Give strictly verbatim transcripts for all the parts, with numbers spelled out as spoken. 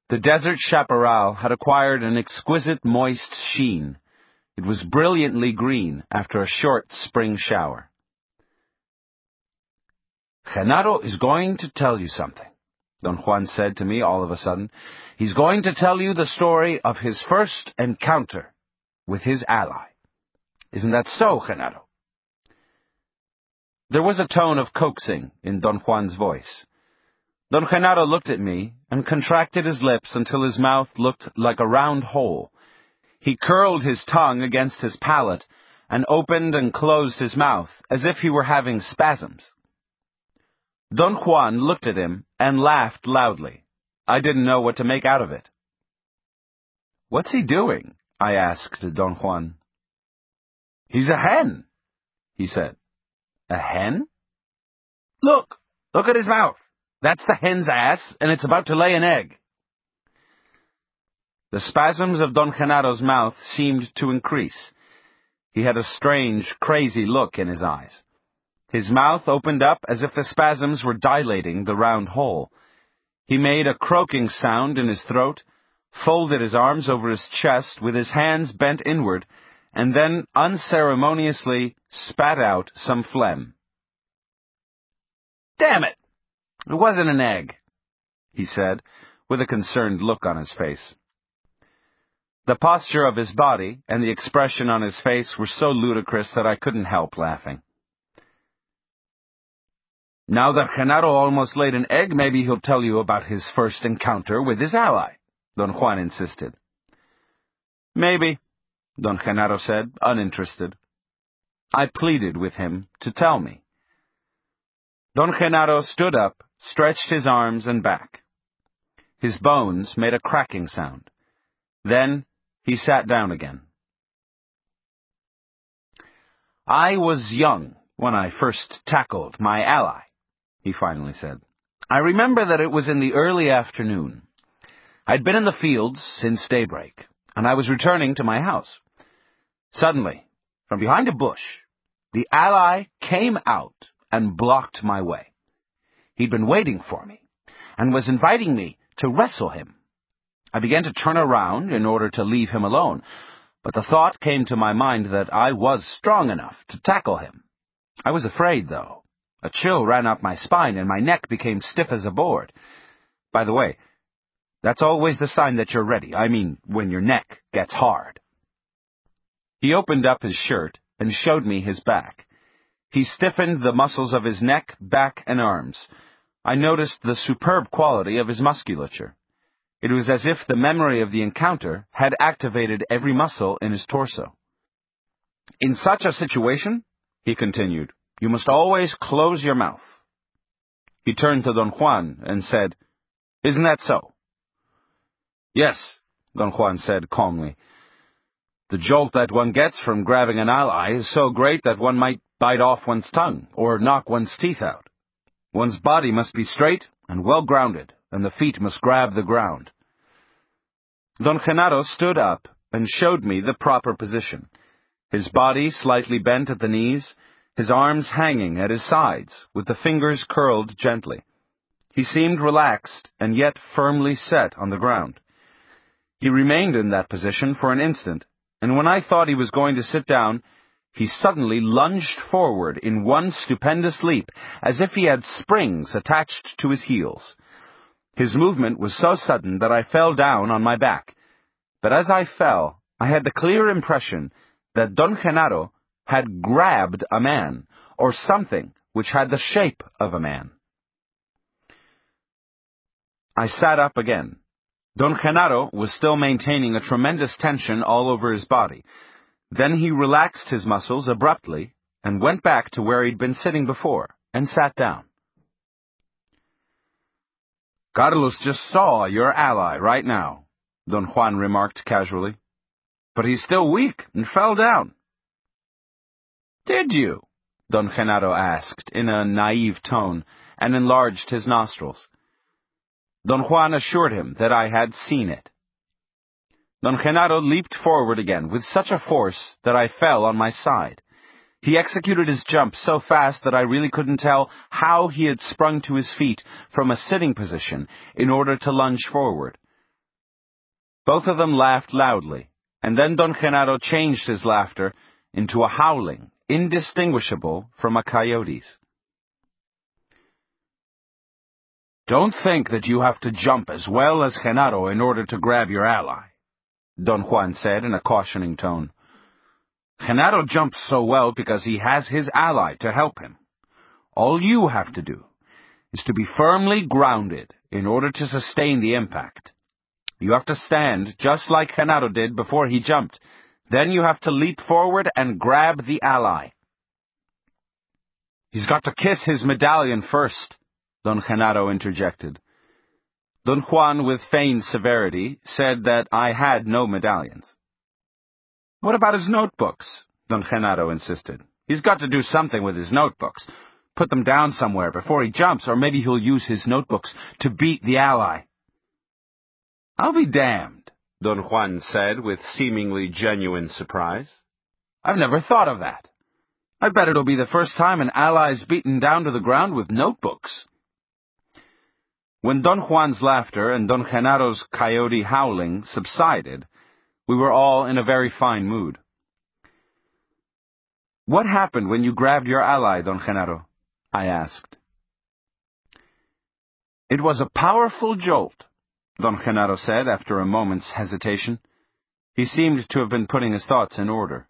The desert chaparral had acquired an exquisite moist sheen. It was brilliantly green after a short spring shower. "Genaro is going to tell you something," Don Juan said to me all of a sudden. "He's going to tell you the story of his first encounter with his ally. Isn't that so, Genaro?" There was a tone of coaxing in Don Juan's voice. Don Genaro looked at me and contracted his lips until his mouth looked like a round hole. He curled his tongue against his palate and opened and closed his mouth as if he were having spasms. Don Juan looked at him and laughed loudly. I didn't know what to make out of it. "What's he doing?" I asked Don Juan. "He's a hen," he said. "A hen?" Look! Look at his mouth! That's the hen's ass, and it's about to lay an egg." The spasms of Don Genaro's mouth seemed to increase. He had a strange, crazy look in his eyes. His mouth opened up as if the spasms were dilating the round hole. He made a croaking sound in his throat, folded his arms over his chest with his hands bent inward, and then unceremoniously spat out some phlegm. "Damn it! It wasn't an egg," he said, with a concerned look on his face. The posture of his body and the expression on his face were so ludicrous that I couldn't help laughing. "Now that Genaro almost laid an egg, maybe he'll tell you about his first encounter with his ally," Don Juan insisted. "Maybe," Don Genaro said, uninterested. I pleaded with him to tell me. Don Genaro stood up, stretched his arms and back. His bones made a cracking sound. Then he sat down again. "I was young when I first tackled my ally," he finally said. "I remember that it was in the early afternoon. I'd been in the fields since daybreak, and I was returning to my house. Suddenly, from behind a bush, the ally came out and blocked my way. He'd been waiting for me, and was inviting me to wrestle him. I began to turn around in order to leave him alone, but the thought came to my mind that I was strong enough to tackle him. I was afraid, though. A chill ran up my spine, and my neck became stiff as a board. By the way, that's always the sign that you're ready. I mean, when your neck gets hard." He opened up his shirt and showed me his back. He stiffened the muscles of his neck, back, and arms. I noticed the superb quality of his musculature. It was as if the memory of the encounter had activated every muscle in his torso. "In such a situation," he continued, "you must always close your mouth." He turned to Don Juan and said, "Isn't that so?" "Yes," Don Juan said calmly. "The jolt that one gets from grabbing an ally is so great that one might bite off one's tongue or knock one's teeth out. One's body must be straight and well-grounded, and the feet must grab the ground." Don Genaro stood up and showed me the proper position, his body slightly bent at the knees, his arms hanging at his sides, with the fingers curled gently. He seemed relaxed and yet firmly set on the ground. He remained in that position for an instant, and when I thought he was going to sit down, he suddenly lunged forward in one stupendous leap, as if he had springs attached to his heels. His movement was so sudden that I fell down on my back. But as I fell, I had the clear impression that Don Genaro had grabbed a man, or something which had the shape of a man. I sat up again. Don Genaro was still maintaining a tremendous tension all over his body. Then he relaxed his muscles abruptly and went back to where he'd been sitting before, and sat down. "Carlos just saw your ally right now," Don Juan remarked casually. "But he's still weak and fell down." "Did you?" Don Genaro asked in a naive tone, and enlarged his nostrils. Don Juan assured him that I had seen it. Don Genaro leaped forward again with such a force that I fell on my side. He executed his jump so fast that I really couldn't tell how he had sprung to his feet from a sitting position in order to lunge forward. Both of them laughed loudly, and then Don Genaro changed his laughter into a howling, indistinguishable from a coyote's. "Don't think that you have to jump as well as Genaro in order to grab your ally," Don Juan said in a cautioning tone. "Genaro jumps so well because he has his ally to help him. All you have to do is to be firmly grounded in order to sustain the impact. You have to stand just like Genaro did before he jumped. Then you have to leap forward and grab the ally." "He's got to kiss his medallion first," Don Genaro interjected. Don Juan, with feigned severity, said that I had no medallions. "What about his notebooks?" Don Genaro insisted. "He's got to do something with his notebooks. Put them down somewhere before he jumps, or maybe he'll use his notebooks to beat the ally." "I'll be damned," Don Juan said with seemingly genuine surprise. "I've never thought of that. I bet it'll be the first time an ally's beaten down to the ground with notebooks." When Don Juan's laughter and Don Genaro's coyote howling subsided, we were all in a very fine mood. "What happened when you grabbed your ally, Don Genaro?" I asked. "It was a powerful jolt," Don Genaro said after a moment's hesitation. He seemed to have been putting his thoughts in order.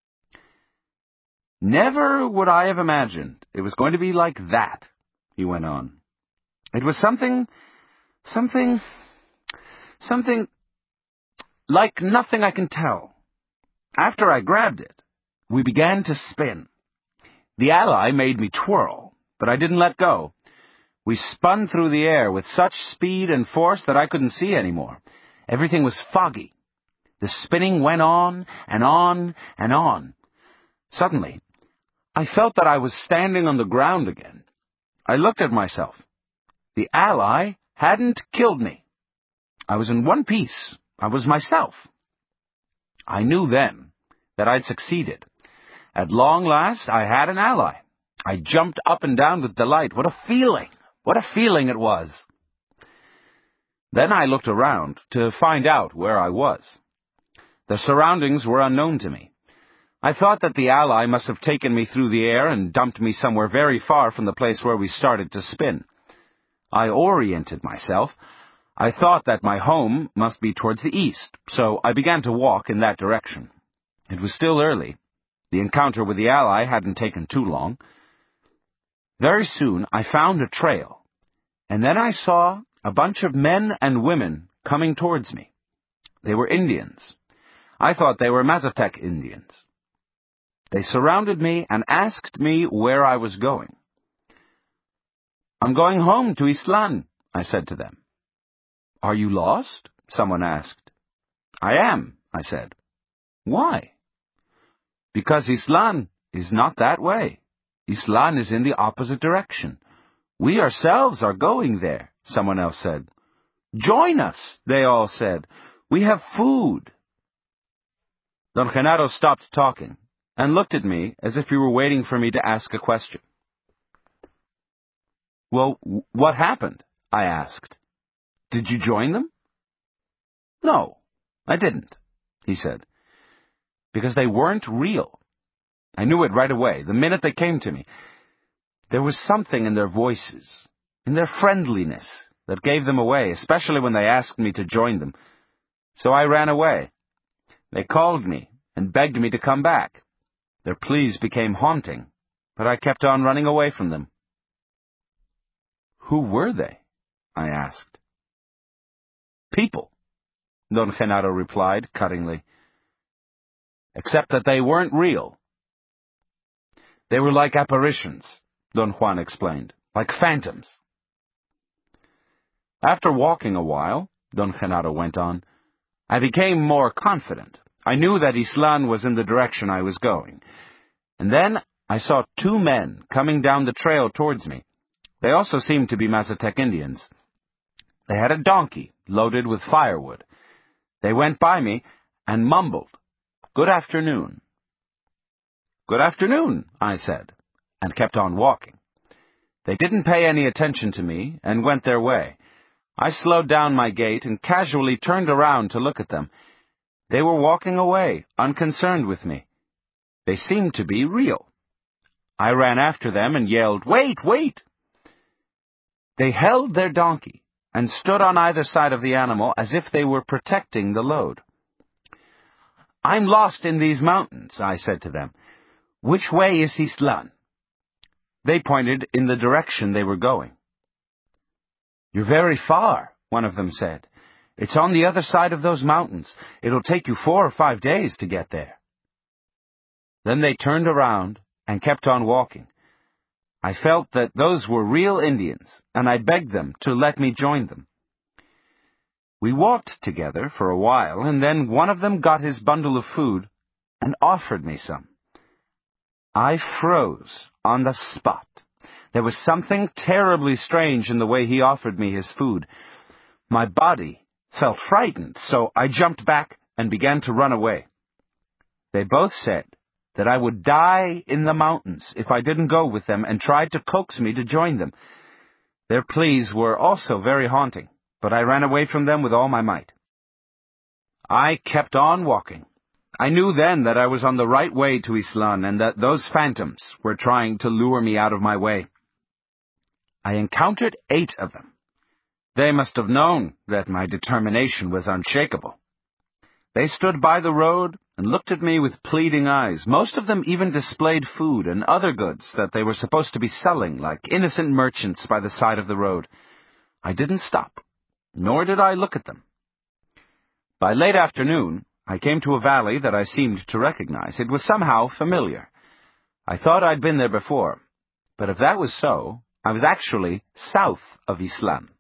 "Never would I have imagined it was going to be like that," he went on. "It was something, something, something like nothing I can tell. After I grabbed it, we began to spin. The ally made me twirl, but I didn't let go. We spun through the air with such speed and force that I couldn't see anymore. Everything was foggy. The spinning went on and on and on. Suddenly, I felt that I was standing on the ground again. I looked at myself. The ally hadn't killed me. I was in one piece. I was myself. I knew then that I'd succeeded. At long last, I had an ally. I jumped up and down with delight. What a feeling! What a feeling it was! Then I looked around to find out where I was. The surroundings were unknown to me. I thought that the ally must have taken me through the air and dumped me somewhere very far from the place where we started to spin. I oriented myself. I thought that my home must be towards the east, so I began to walk in that direction. It was still early. The encounter with the ally hadn't taken too long. Very soon I found a trail, and then I saw a bunch of men and women coming towards me. They were Indians. I thought they were Mazatec Indians. They surrounded me and asked me where I was going. "I'm going home to Ixtlan," I said to them. "Are you lost?" someone asked. "I am," I said. "Why?" "Because Ixtlan is not that way. Ixtlan is in the opposite direction. We ourselves are going there," someone else said. "Join us," they all said. "We have food." Don Genaro stopped talking and looked at me as if he were waiting for me to ask a question. "Well, what happened?" I asked. "Did you join them?" "No, I didn't," he said, "because they weren't real. I knew it right away, the minute they came to me. There was something in their voices, in their friendliness, that gave them away, especially when they asked me to join them. So I ran away. They called me and begged me to come back. Their pleas became haunting, but I kept on running away from them." "Who were they?" I asked. "People," Don Genaro replied cuttingly. "Except that they weren't real. They were like apparitions," Don Juan explained, "like phantoms." After walking a while, Don Genaro went on, I became more confident. I knew that Ixtlan was in the direction I was going. And then I saw two men coming down the trail towards me. They also seemed to be Mazatec Indians. They had a donkey loaded with firewood. They went by me and mumbled, "Good afternoon." "Good afternoon," I said, and kept on walking. They didn't pay any attention to me and went their way. I slowed down my gait and casually turned around to look at them. They were walking away, unconcerned with me. They seemed to be real. I ran after them and yelled, "Wait, wait!" They held their donkey and stood on either side of the animal as if they were protecting the load. "I'm lost in these mountains," I said to them. "Which way is Islan?" They pointed in the direction they were going. "You're very far," one of them said. "It's on the other side of those mountains. It'll take you four or five days to get there." Then they turned around and kept on walking. I felt that those were real Indians, and I begged them to let me join them. We walked together for a while, and then one of them got his bundle of food and offered me some. I froze on the spot. There was something terribly strange in the way he offered me his food. My body felt frightened, so I jumped back and began to run away. They both said that I would die in the mountains if I didn't go with them, and tried to coax me to join them. Their pleas were also very haunting, but I ran away from them with all my might. I kept on walking. I knew then that I was on the right way to Islan, and that those phantoms were trying to lure me out of my way. I encountered eight of them. They must have known that my determination was unshakable. They stood by the road and looked at me with pleading eyes. Most of them even displayed food and other goods that they were supposed to be selling, like innocent merchants by the side of the road. I didn't stop, nor did I look at them. By late afternoon, I came to a valley that I seemed to recognize. It was somehow familiar. I thought I'd been there before, but if that was so, I was actually south of Islan.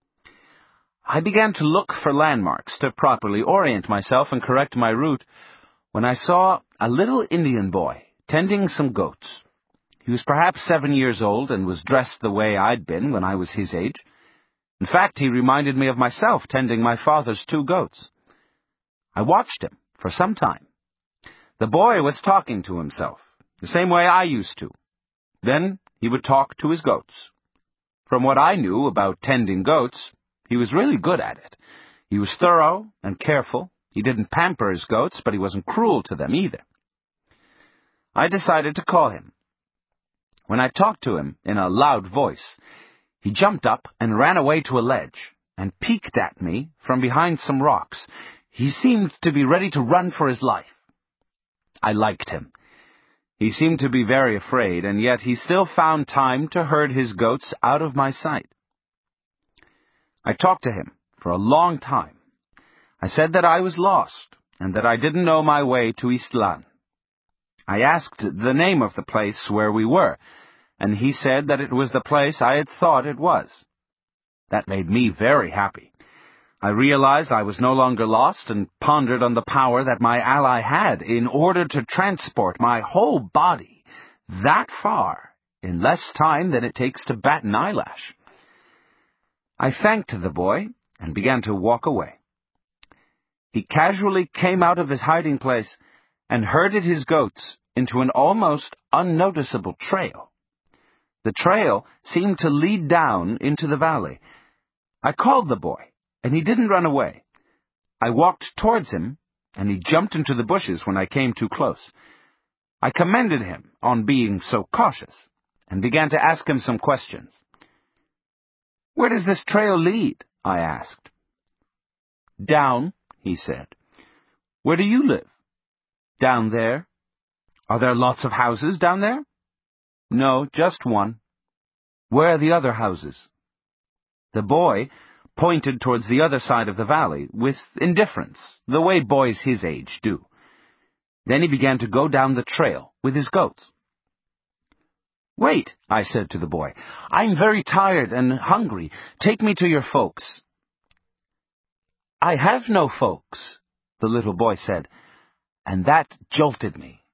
I began to look for landmarks to properly orient myself and correct my route when I saw a little Indian boy tending some goats. He was perhaps seven years old and was dressed the way I'd been when I was his age. In fact, he reminded me of myself tending my father's two goats. I watched him for some time. The boy was talking to himself, the same way I used to. Then he would talk to his goats. From what I knew about tending goats, he was really good at it. He was thorough and careful. He didn't pamper his goats, but he wasn't cruel to them either. I decided to call him. When I talked to him in a loud voice, he jumped up and ran away to a ledge and peeked at me from behind some rocks. He seemed to be ready to run for his life. I liked him. He seemed to be very afraid, and yet he still found time to herd his goats out of my sight. I talked to him for a long time. I said that I was lost, and that I didn't know my way to Islan. I asked the name of the place where we were, and he said that it was the place I had thought it was. That made me very happy. I realized I was no longer lost, and pondered on the power that my ally had in order to transport my whole body that far in less time than it takes to bat an eyelash. I thanked the boy and began to walk away. He casually came out of his hiding place and herded his goats into an almost unnoticeable trail. The trail seemed to lead down into the valley. I called the boy, and he didn't run away. I walked towards him, and he jumped into the bushes when I came too close. I commended him on being so cautious, and began to ask him some questions. "Where does this trail lead?" I asked. "Down," he said. "Where do you live?" "Down there." "Are there lots of houses down there?" "No, just one." "Where are the other houses?" The boy pointed towards the other side of the valley with indifference, the way boys his age do. Then he began to go down the trail with his goats. "Wait," I said to the boy. "I'm very tired and hungry. Take me to your folks." "I have no folks," the little boy said, and that jolted me.